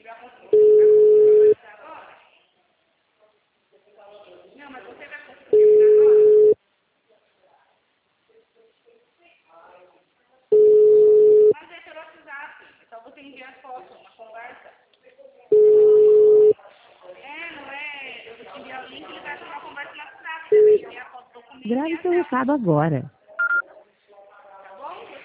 Não, mas você vai conseguir agora? Mas é pelo WhatsApp. É só você enviar foto, uma conversa. Não é? Eu vou te enviar o link e ele vai fazer uma conversa no WhatsApp. Você vai enviar foto do documento e Grave seu a recado agora.